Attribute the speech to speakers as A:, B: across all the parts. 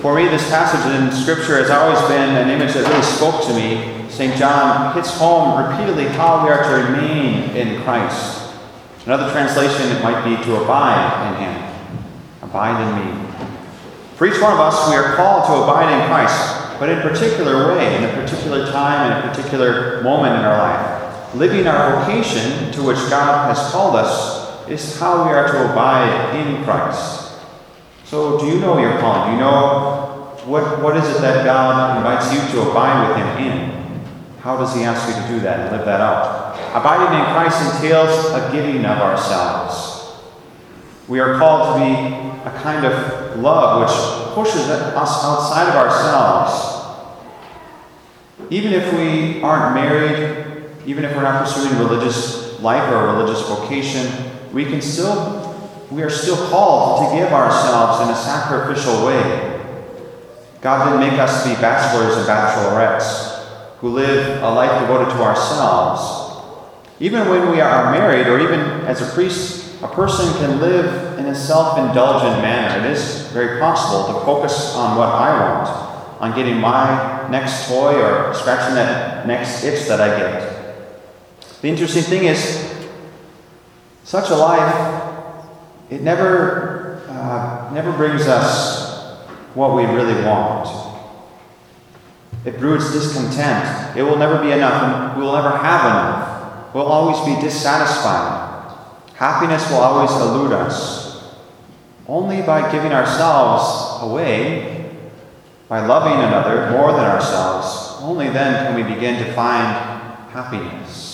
A: For me, this passage in Scripture has always been an image that really spoke to me. St. John hits home repeatedly how we are to remain in Christ. Another translation, it might be to abide in Him. Abide in me. For each one of us, we are called to abide in Christ, but in a particular way, in a particular time, in a particular moment in our life. Living our vocation to which God has called us is how we are to abide in Christ. So do you know your calling? Do you know what is it that God invites you to abide with Him in? How does He ask you to do that and live that out? Abiding in Christ entails a giving of ourselves. We are called to be a kind of love which pushes us outside of ourselves. Even if we aren't married, even if we're not pursuing a religious life or a religious vocation, we are still called to give ourselves in a sacrificial way. God didn't make us to be bachelors and bachelorettes who live a life devoted to ourselves. Even when we are married, or even as a priest, a person can live in a self-indulgent manner. It is very possible to focus on what I want, on getting my next toy or scratching that next itch that I get. The interesting thing is, such a life, it never brings us what we really want. It broods discontent. It will never be enough, and we will never have enough. We'll always be dissatisfied. Happiness will always elude us. Only by giving ourselves away, by loving another more than ourselves, only then can we begin to find happiness.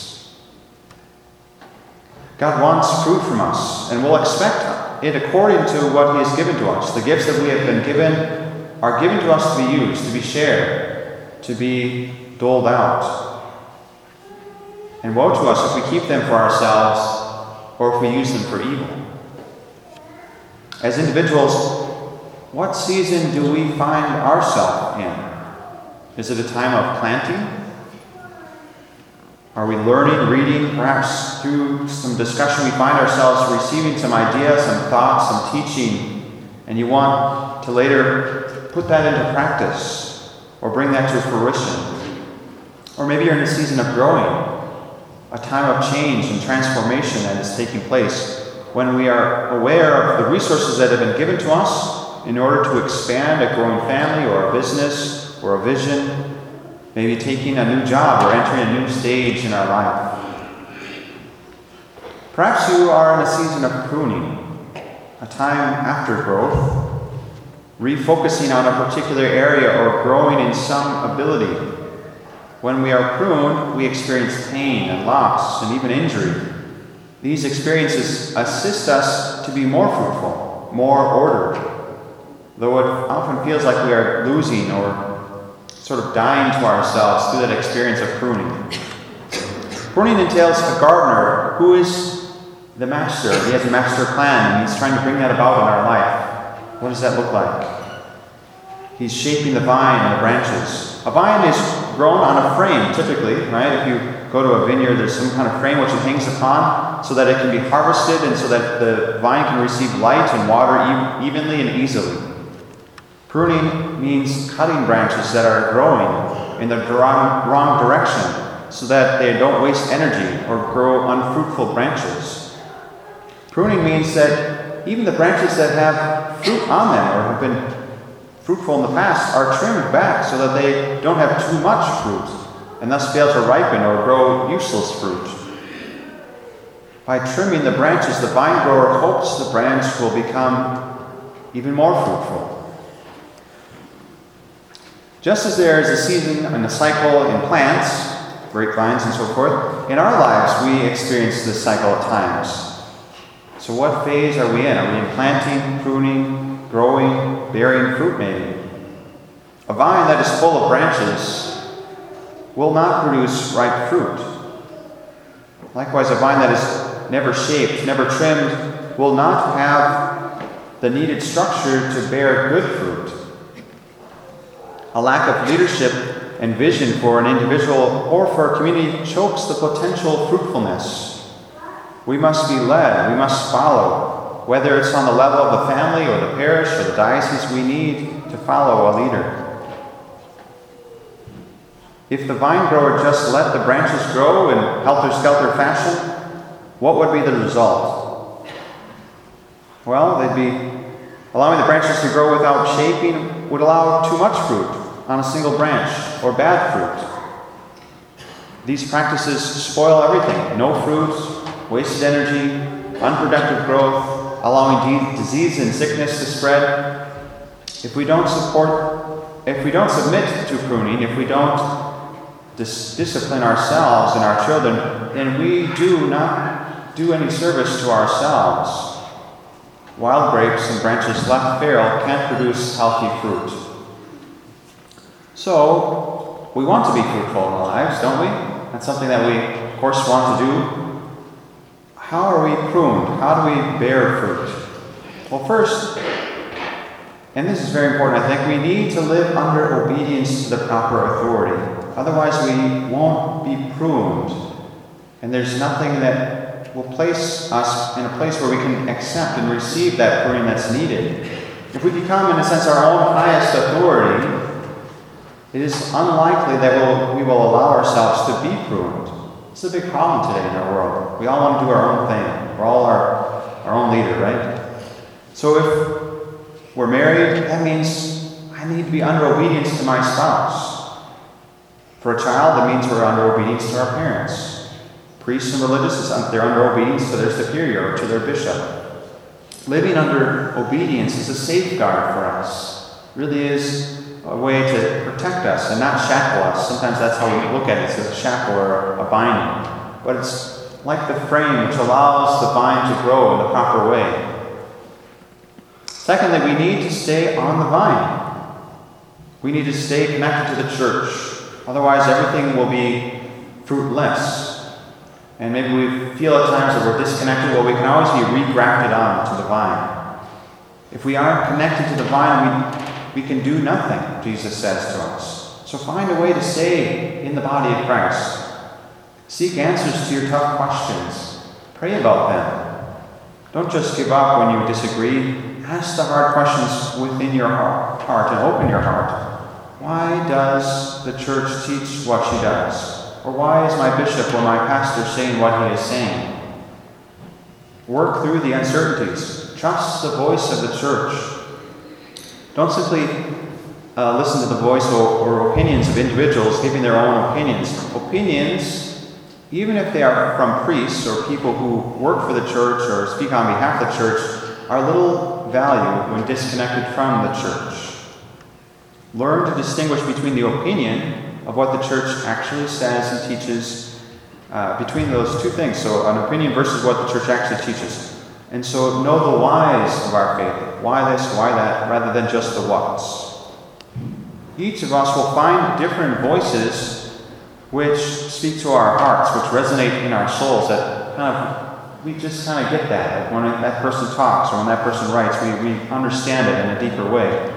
A: God wants fruit from us, and will expect it according to what He has given to us. The gifts that we have been given are given to us to be used, to be shared, to be doled out. And woe to us if we keep them for ourselves, or if we use them for evil. As individuals, what season do we find ourselves in? Is it a time of planting? Are we learning, reading? Perhaps through some discussion we find ourselves receiving some ideas, some thoughts, some teaching, and you want to later put that into practice or bring that to fruition. Or maybe you're in a season of growing, a time of change and transformation that is taking place when we are aware of the resources that have been given to us in order to expand a growing family or a business or a vision. Maybe taking a new job or entering a new stage in our life. Perhaps you are in a season of pruning, a time after growth, refocusing on a particular area or growing in some ability. When we are pruned, we experience pain and loss and even injury. These experiences assist us to be more fruitful, more ordered, though it often feels like we are losing or sort of dying to ourselves through that experience of pruning. Pruning entails a gardener who is the master. He has a master plan, and he's trying to bring that about in our life. What does that look like? He's shaping the vine and the branches. A vine is grown on a frame, typically, right? If you go to a vineyard, there's some kind of frame which it hangs upon so that it can be harvested and so that the vine can receive light and water evenly and easily. Pruning means cutting branches that are growing in the wrong direction so that they don't waste energy or grow unfruitful branches. Pruning means that even the branches that have fruit on them or have been fruitful in the past are trimmed back so that they don't have too much fruit and thus fail to ripen or grow useless fruit. By trimming the branches, the vine grower hopes the branch will become even more fruitful. Just as there is a season and a cycle in plants, grapevines and so forth, in our lives we experience this cycle at times. So what phase are we in? Are we in planting, pruning, growing, bearing fruit maybe? A vine that is full of branches will not produce ripe fruit. Likewise, a vine that is never shaped, never trimmed, will not have the needed structure to bear good fruit. A lack of leadership and vision for an individual or for a community chokes the potential fruitfulness. We must be led, we must follow whether it's on the level of the family or the parish or the diocese, we need to follow a leader. If the vine grower just let the branches grow in helter-skelter fashion, what would be the result? Well, they'd be allowing the branches to grow without shaping would allow too much fruit on a single branch, or bad fruit. These practices spoil everything. No fruit, wasted energy, unproductive growth, allowing disease and sickness to spread. If we don't submit to pruning, if we don't discipline ourselves and our children, then we do not do any service to ourselves. Wild grapes and branches left feral can't produce healthy fruit. So, we want to be fruitful in our lives, don't we? That's something that we, of course, want to do. How are we pruned? How do we bear fruit? Well, first, and this is very important, I think, we need to live under obedience to the proper authority. Otherwise, we won't be pruned. And there's nothing that will place us in a place where we can accept and receive that pruning that's needed. If we become, in a sense, our own highest authority, it is unlikely that we will allow ourselves to be pruned. It's a big problem today in our world. We all want to do our own thing. We're all our own leader, right? So if we're married, that means I need to be under obedience to my spouse. For a child, that means we're under obedience to our parents. Priests and religious, they're under obedience to their superior or to their bishop. Living under obedience is a safeguard for us. It really is a way to protect us and not shackle us. Sometimes that's how we look at it, as a shackle or a binding. But it's like the frame which allows the vine to grow in the proper way. Secondly, we need to stay on the vine. We need to stay connected to the church. Otherwise, everything will be fruitless. And maybe we feel at times that we're disconnected. Well, we can always be regrafted on to the vine. If we aren't connected to the vine, we can do nothing, Jesus says to us. So find a way to stay in the body of Christ. Seek answers to your tough questions. Pray about them. Don't just give up when you disagree. Ask the hard questions within your heart and open your heart. Why does the church teach what she does? Or why is my bishop or my pastor saying what he is saying? Work through the uncertainties. Trust the voice of the church. Don't simply listen to the voice or opinions of individuals giving their own opinions. Opinions, even if they are from priests or people who work for the church or speak on behalf of the church, are little value when disconnected from the church. Learn to distinguish between the opinion of what the church actually says and teaches, between those two things. So an opinion versus what the church actually teaches. And so know the whys of our faith. Why this, why that, rather than just the whats. Each of us will find different voices which speak to our hearts, which resonate in our souls, that we just kind of get that. Like when that person talks or when that person writes, we understand it in a deeper way.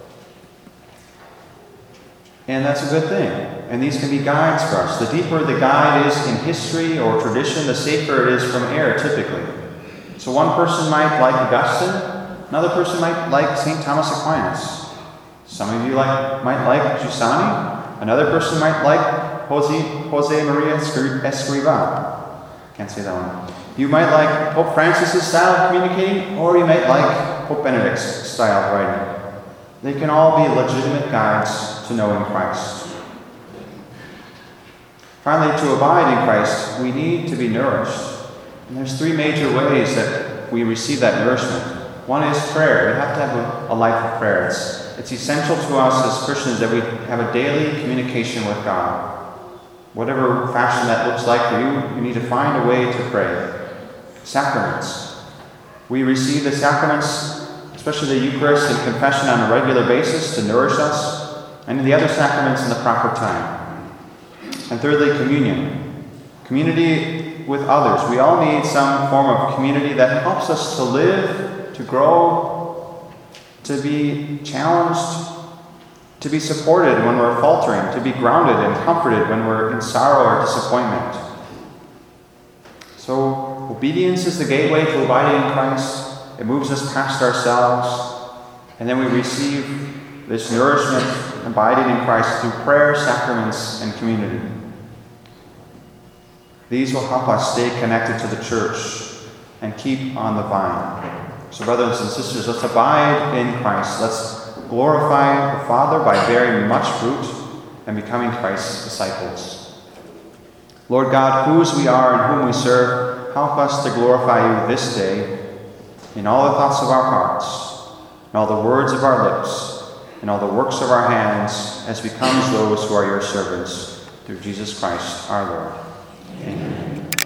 A: And that's a good thing. And these can be guides for us. The deeper the guide is in history or tradition, the safer it is from error, typically. So one person might like Augustine, another person might like St. Thomas Aquinas. Some of you might like Giussani, another person might like Jose Maria Escrivá. Can't say that one. You might like Pope Francis's style of communicating, or you might like Pope Benedict's style of writing. They can all be legitimate guides to knowing Christ. Finally, to abide in Christ, we need to be nourished. And there's three major ways that we receive that nourishment. One is prayer. We have to have a life of prayer. It's essential to us as Christians that we have a daily communication with God. Whatever fashion that looks like for you, you need to find a way to pray. Sacraments. We receive the sacraments, especially the Eucharist and confession, on a regular basis to nourish us, and the other sacraments in the proper time. And thirdly, communion. Community with others. We all need some form of community that helps us to live, to grow, to be challenged, to be supported when we're faltering, to be grounded and comforted when we're in sorrow or disappointment. So, obedience is the gateway to abiding in Christ. It moves us past ourselves, and then we receive this nourishment abiding in Christ through prayer, sacraments, and community. These will help us stay connected to the church and keep on the vine. So brothers and sisters, let's abide in Christ. Let's glorify the Father by bearing much fruit and becoming Christ's disciples. Lord God, whose we are and whom we serve, help us to glorify you this day in all the thoughts of our hearts, in all the words of our lips, in all the works of our hands, as becomes those who are your servants, through Jesus Christ our Lord. Amen.